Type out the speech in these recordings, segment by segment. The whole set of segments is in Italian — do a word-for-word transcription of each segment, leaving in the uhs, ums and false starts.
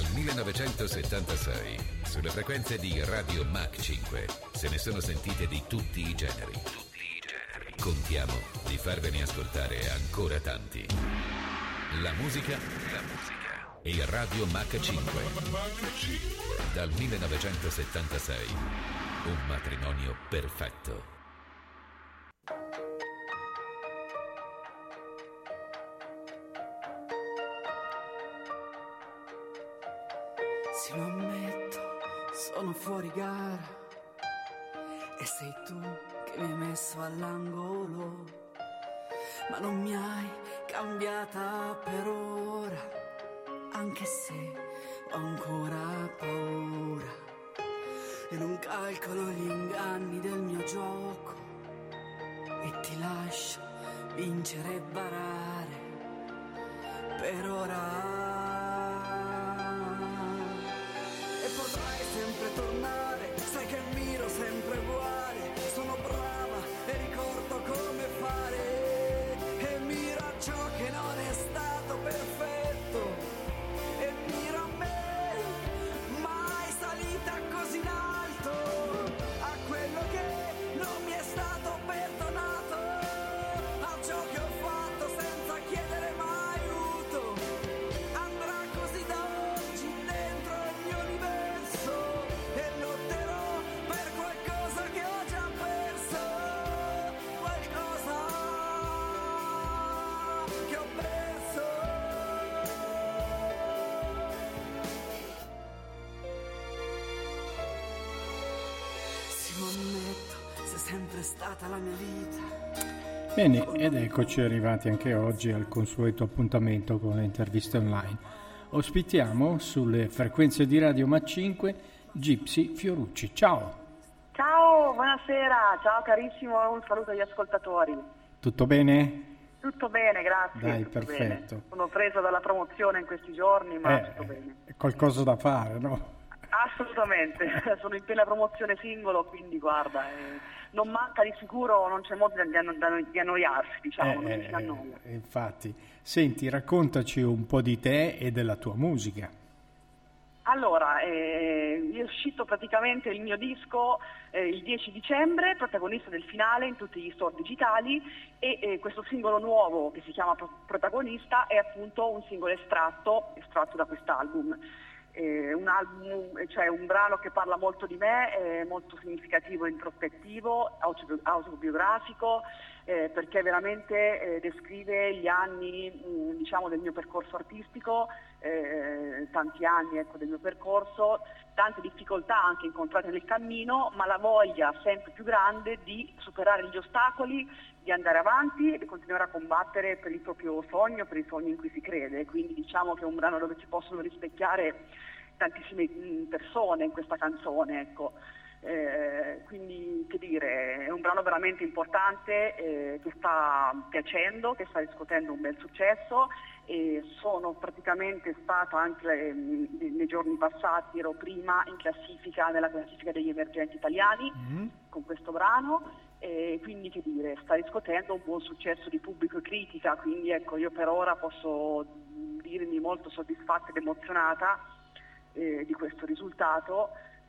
Dal millenovecentosettantasei, sulle frequenze di Radio Mach cinque, se ne sono sentite di tutti i generi. Tutti i generi. Contiamo di farvene ascoltare ancora tanti. La musica, la musica e Radio Mach cinque. Dal millenovecentosettantasei, un matrimonio perfetto. Sì, lo ammetto, sono fuori gara e sei tu che mi hai messo all'angolo, ma non mi hai cambiata per ora, anche se ho ancora paura e non calcolo gli inganni del mio gioco e ti lascio vincere e barare per ora. Potrai sempre tornare, sai che miro sempre uguale, sono brava e ricordo come fare, e miro a ciò che non è stato perfetto, e miro a me, mai salita così in alto, a quello che non mi è stato perdonato, a ciò che ho fatto senza chiedere mai aiuto, andrà così da oggi dentro il mio universo. E lotterò per qualcosa che ho già perso, qualcosa che ho perso. Sì, lo ammetto, sei sempre stata la mia vita. Bene, ed eccoci arrivati anche oggi al consueto appuntamento con le interviste online. Ospitiamo sulle frequenze di Radio Mach cinque Gypsy Fiorucci. Ciao! Ciao, buonasera, ciao carissimo, un saluto agli ascoltatori. Tutto bene? Tutto bene, grazie. Dai, tutto perfetto. Bene. Sono presa dalla promozione in questi giorni, ma Eh, tutto bene. È qualcosa da fare, no? Assolutamente, sono in piena promozione singolo, quindi guarda, eh, non manca di sicuro, non c'è modo di, anno- di annoiarsi, diciamo, non Eh, si annoia. eh, infatti. Senti, raccontaci un po' di te e della tua musica. Allora, eh, è uscito praticamente il mio disco eh, il dieci dicembre, protagonista del finale in tutti gli store digitali, e eh, questo singolo nuovo che si chiama Pro- Protagonista è appunto un singolo estratto, estratto da quest'album. Eh, un album, cioè un brano che parla molto di me, è molto significativo, introspettivo, autobi- autobiografico, eh, perché veramente eh, descrive gli anni mh, diciamo del mio percorso artistico, eh, tanti anni ecco, del mio percorso, tante difficoltà anche incontrate nel cammino, ma la voglia sempre più grande di superare gli ostacoli, di andare avanti e continuare a combattere per il proprio sogno, per il sogno in cui si crede. Quindi diciamo che è un brano dove si possono rispecchiare tantissime persone in questa canzone, ecco. Eh, quindi che dire, è un brano veramente importante eh, che sta piacendo, che sta riscuotendo un bel successo, e sono praticamente stata anche eh, nei giorni passati, ero prima in classifica, nella classifica degli emergenti italiani mm-hmm. con questo brano, e quindi che dire, sta riscuotendo un buon successo di pubblico e critica, quindi ecco, io per ora posso dirmi molto soddisfatta ed emozionata eh, di questo risultato.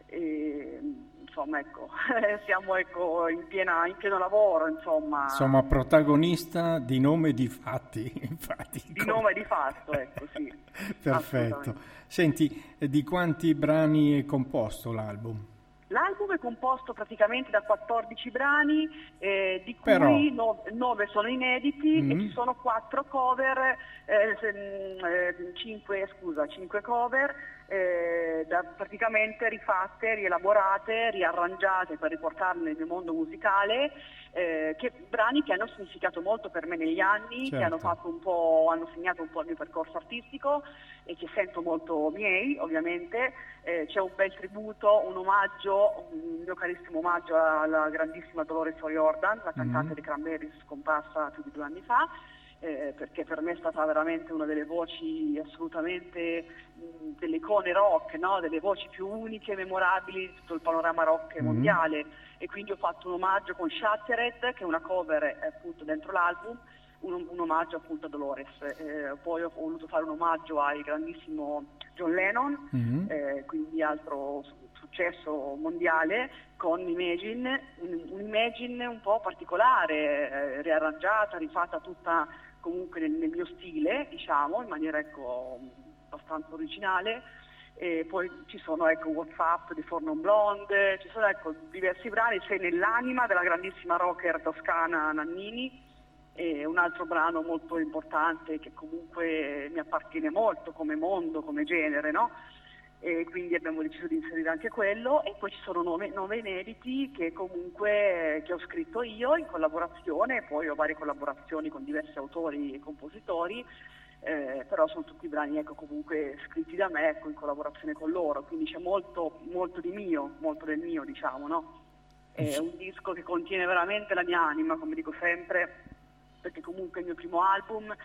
E, insomma ecco siamo ecco in piena in pieno lavoro, insomma insomma protagonista di nome e di fatti infatti di come... nome e di fatto, ecco, sì. Perfetto. Senti, di quanti brani è composto l'album? L'album è composto praticamente da quattordici brani, eh, di cui Però... nove sono inediti mm-hmm. e ci sono quattro cover, eh, cinque, scusa, cinque cover eh, da, praticamente rifatte, rielaborate, riarrangiate per riportarle nel mio mondo musicale, eh, che brani che hanno significato molto per me negli anni, certo. che hanno fatto un po', hanno segnato un po' il mio percorso artistico e che sento molto miei, ovviamente. Eh, c'è un bel tributo, un omaggio, un mio carissimo omaggio alla grandissima Dolores O'Riordan, la cantante mm-hmm. dei Cranberries, scomparsa più di due anni fa, eh, perché per me è stata veramente una delle voci assolutamente mh, delle icone rock, no? Delle voci più uniche e memorabili di tutto il panorama rock mm-hmm. mondiale, e quindi ho fatto un omaggio con Shattered, che è una cover eh, appunto dentro l'album, un, un omaggio appunto a Dolores. Eh, poi ho voluto fare un omaggio al grandissimo John Lennon, mm-hmm. eh, quindi altro su- successo mondiale, con Imagine, un, un Imagine un po' particolare, eh, riarrangiata, rifatta tutta comunque nel, nel mio stile, diciamo, in maniera ecco abbastanza originale. E poi ci sono ecco WhatsApp di For Non Blonde, ci sono ecco diversi brani, Sei nell'anima della grandissima rocker toscana Nannini, e un altro brano molto importante che comunque mi appartiene molto come mondo, come genere, no? E quindi abbiamo deciso di inserire anche quello, e poi ci sono nove, nove inediti che comunque che ho scritto io in collaborazione, e poi ho varie collaborazioni con diversi autori e compositori, eh, però sono tutti brani ecco comunque scritti da me, ecco, in collaborazione con loro, quindi c'è molto, molto di mio, molto del mio, diciamo, no? È un disco che contiene veramente la mia anima, come dico sempre, perché comunque è il mio primo album,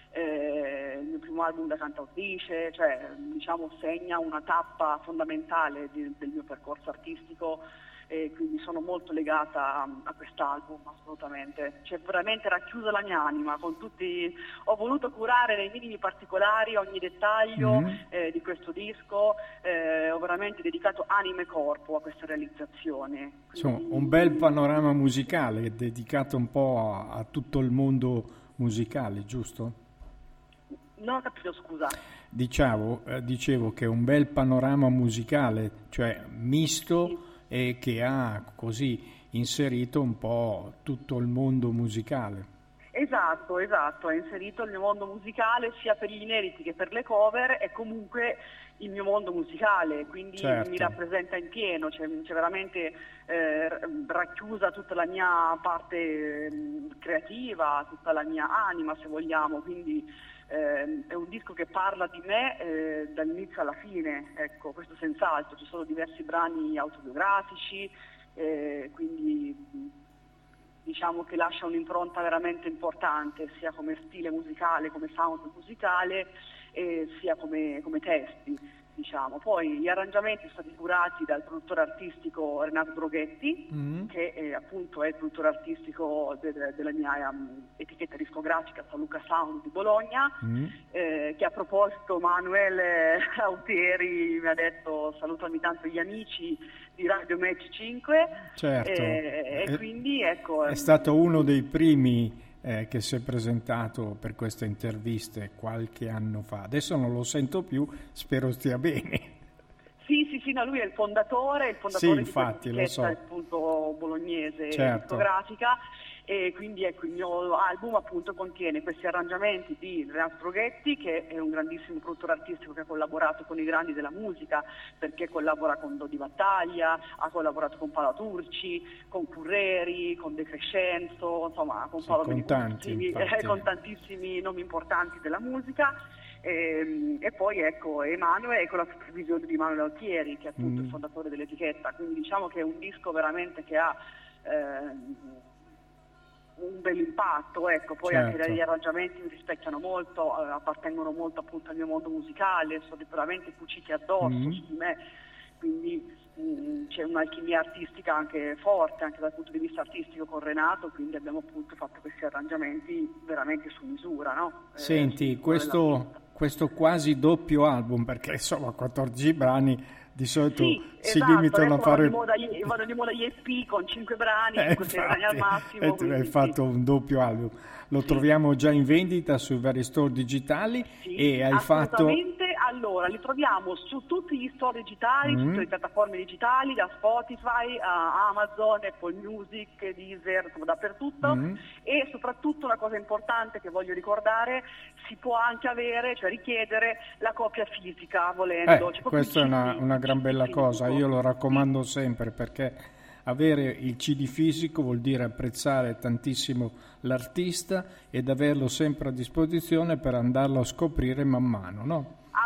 eh, il mio primo album da cantautrice, cioè diciamo segna una tappa fondamentale di, del mio percorso artistico, e quindi sono molto legata a, a quest'album, assolutamente. C'è veramente racchiusa la mia anima, con tutti, ho voluto curare nei minimi particolari ogni dettaglio mm-hmm. eh, di questo disco, eh, ho veramente dedicato anima e corpo a questa realizzazione. Insomma, quindi... un bel panorama musicale dedicato un po' a, a tutto il mondo musicale, giusto? Non ho capito, scusa. Dicevo, eh, dicevo che è un bel panorama musicale, cioè misto, sì. E che ha così inserito un po' tutto il mondo musicale. Esatto, esatto, ha inserito il mio mondo musicale sia per gli inediti che per le cover, e comunque il mio mondo musicale, quindi certo. Mi rappresenta in pieno, c'è, c'è veramente eh, racchiusa tutta la mia parte eh, creativa, tutta la mia anima, se vogliamo, quindi eh, è un disco che parla di me eh, dall'inizio alla fine, ecco, questo senz'altro. Ci sono diversi brani autobiografici, eh, quindi diciamo che lascia un'impronta veramente importante, sia come stile musicale, come sound musicale, e sia come, come testi, diciamo. Poi gli arrangiamenti sono stati curati dal produttore artistico Renato Droghetti, mm. che è, appunto è il produttore artistico de- de- della mia um, etichetta discografica San Luca Sound di Bologna, mm. eh, che a proposito Manuel Autieri mi ha detto salutami tanto gli amici di Radio Match cinque, certo. e, e quindi ecco... È stato uno dei primi eh, che si è presentato per queste interviste qualche anno fa. Adesso non lo sento più, spero stia bene. Sì, sì, sì, no, lui è il fondatore, il fondatore sì, infatti, di questa etichetta, appunto, bolognese, certo. discografica, e quindi ecco il mio album appunto contiene questi arrangiamenti di Renato Droghetti, che è un grandissimo produttore artistico che ha collaborato con i grandi della musica, perché collabora con Dodi Battaglia, ha collaborato con Paola Turci, con Curreri, con De Crescenzo, insomma con, sì, Paolo con, tanti, eh, con tantissimi nomi importanti della musica. E, e poi ecco Emanuele, con la supervisione di Emanuele Altieri, che è appunto mm. il fondatore dell'etichetta, quindi diciamo che è un disco veramente che ha eh, un bel impatto, ecco. Poi certo. Anche gli arrangiamenti mi rispecchiano molto, eh, appartengono molto appunto al mio mondo musicale, sono veramente cuciti addosso mm. su di me, quindi mh, c'è un'alchimia artistica anche forte, anche dal punto di vista artistico con Renato, quindi abbiamo appunto fatto questi arrangiamenti veramente su misura, no? Senti, eh, questo, questo quasi doppio album, perché insomma quattordici brani di solito sì, si esatto, limitano a fare... Vanno di moda gli E P con cinque brani, eh, cinque sei brani al massimo. E tu hai fatto un doppio album. Lo sì. troviamo già in vendita sui vari store digitali sì, e hai assolutamente. fatto... Allora, li troviamo su tutti gli store digitali, mm. tutte le piattaforme digitali, da Spotify a Amazon, Apple Music, Deezer, dappertutto. Mm. E soprattutto una cosa importante che voglio ricordare, si può anche avere, cioè richiedere la copia fisica volendo. Eh, questa è una, una gran bella cosa, io lo raccomando sempre, perché avere il C D fisico vuol dire apprezzare tantissimo l'artista ed averlo sempre a disposizione per andarlo a scoprire man mano, no?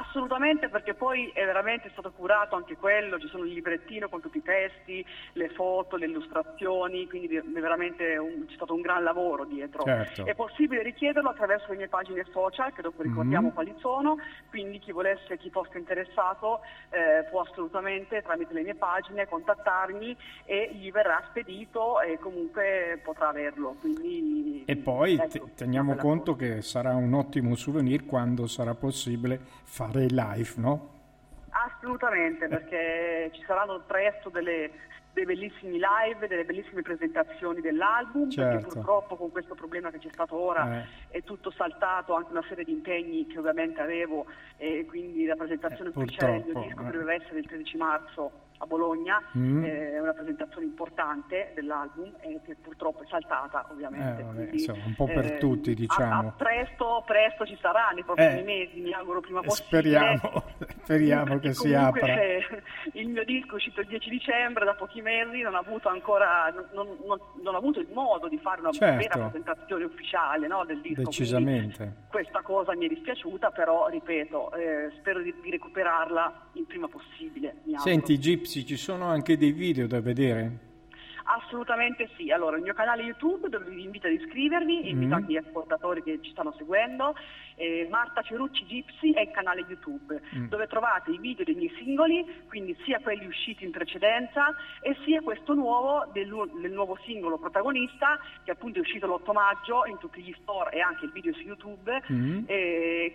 Assolutamente, perché poi è veramente stato curato anche quello, ci sono il librettino con tutti i testi, le foto, le illustrazioni, quindi è veramente un, c'è stato un gran lavoro dietro. Certo. È possibile richiederlo attraverso le mie pagine social, che dopo ricordiamo mm-hmm. quali sono, quindi chi volesse, chi fosse interessato eh, può assolutamente tramite le mie pagine contattarmi e gli verrà spedito e comunque potrà averlo. Quindi, e poi ecco, t- teniamo conto cosa. che sarà un ottimo souvenir quando sarà possibile fare il live, no? Assolutamente, perché ci saranno presto delle, dei bellissimi live, delle bellissime presentazioni dell'album, certo. perché purtroppo con questo problema che c'è stato ora eh. è tutto saltato, anche una serie di impegni che ovviamente avevo, e quindi la presentazione eh, ufficiale del mio disco eh. doveva essere il tredici marzo a Bologna, mm. eh, è una presentazione importante dell'album e che purtroppo è saltata ovviamente. Eh, vabbè, Quindi, insomma, un po' per eh, tutti, diciamo. A, a presto, presto ci sarà nei prossimi eh, mesi, mi auguro prima possibile. Speriamo, speriamo che si apra. Il mio disco è uscito il dieci dicembre, da pochi mesi, non ho avuto ancora, non, non, non ho avuto il modo di fare una certo. vera presentazione ufficiale, no, del disco. Decisamente. Quindi questa cosa mi è dispiaciuta, però ripeto, eh, spero di, di recuperarla il prima possibile. Mi auguro. Senti Gypsy, ci sono anche dei video da vedere? Assolutamente sì, allora il mio canale YouTube dove vi invito ad iscrivervi, invito mm. anche gli ascoltatori che ci stanno seguendo, eh, Marta Fiorucci Gypsy è il canale YouTube mm. dove trovate i video dei miei singoli, quindi sia quelli usciti in precedenza e sia questo nuovo del, del nuovo singolo protagonista che appunto è uscito l'otto maggio in tutti gli store e anche il video su YouTube mm. e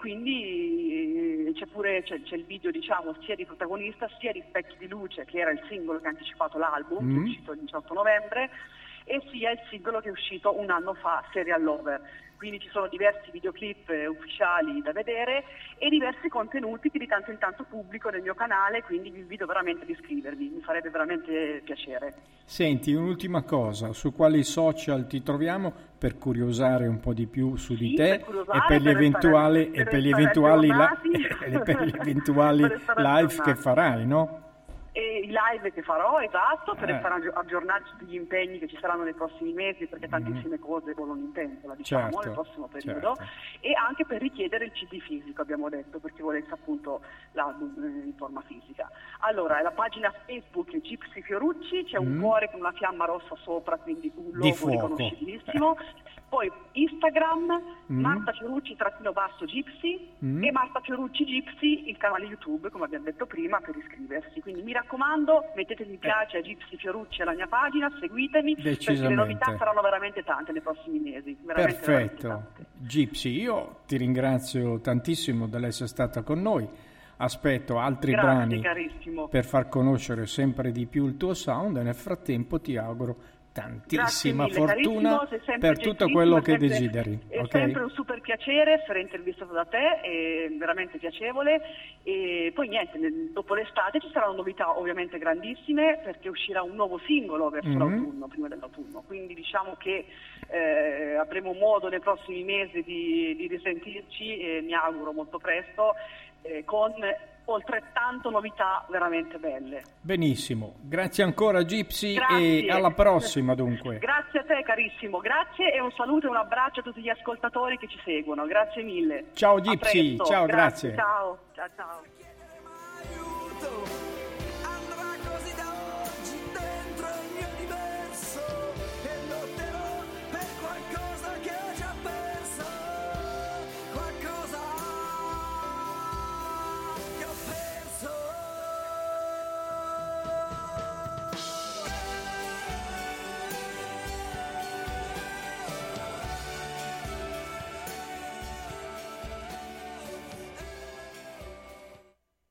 quindi c'è pure c'è, c'è il video diciamo sia di protagonista sia di Specchi di Luce che era il singolo che ha anticipato l'album mm. che è uscito il diciotto novembre e sia il singolo che è uscito un anno fa, Serial Lover. Quindi ci sono diversi videoclip eh, ufficiali da vedere e diversi contenuti che di tanto in tanto pubblico nel mio canale, quindi vi invito veramente ad iscrivervi, mi farebbe veramente piacere. Senti, un'ultima cosa, su quali social ti troviamo per curiosare un po' di più su di sì, te per e per gli eventuali, per e per gli eventuali, la, e per gli eventuali live che farai, no? E i live che farò, esatto, per eh. restare aggiornati su tutti gli impegni che ci saranno nei prossimi mesi, perché tantissime mm. cose volano in pentola, diciamo, certo, nel prossimo periodo, certo. e anche per richiedere il C D fisico, abbiamo detto, perché volesse appunto l'album in forma fisica. Allora, la pagina Facebook è Gypsy Fiorucci, c'è un mm. cuore con una fiamma rossa sopra, quindi un logo riconoscibilissimo. Poi Instagram, mm. Marta Fiorucci trattino basso Gypsy mm. e Marta Fiorucci Gypsy, il canale YouTube, come abbiamo detto prima, per iscriversi. Quindi mi raccomando, mettete mi piace a Gypsy Fiorucci alla mia pagina, seguitemi, perché le novità saranno veramente tante nei prossimi mesi. Veramente, perfetto. Veramente Gypsy, io ti ringrazio tantissimo dell'essere stata con noi. Aspetto altri Grazie, brani carissimo. per far conoscere sempre di più il tuo sound e nel frattempo ti auguro tantissima mille, fortuna per tutto quello che sempre, desideri. È okay? sempre un super piacere essere intervistato da te, è veramente piacevole e poi niente, dopo l'estate ci saranno novità ovviamente grandissime perché uscirà un nuovo singolo verso mm-hmm. l'autunno, prima dell'autunno, quindi diciamo che eh, avremo modo nei prossimi mesi di, di risentirci e mi auguro molto presto eh, con oltrettanto novità veramente belle. Benissimo, grazie ancora Gypsy grazie. E alla prossima dunque. Grazie a te carissimo, grazie e un saluto e un abbraccio a tutti gli ascoltatori che ci seguono, grazie mille. Ciao Gypsy, ciao, grazie. grazie. Ciao, ciao, ciao.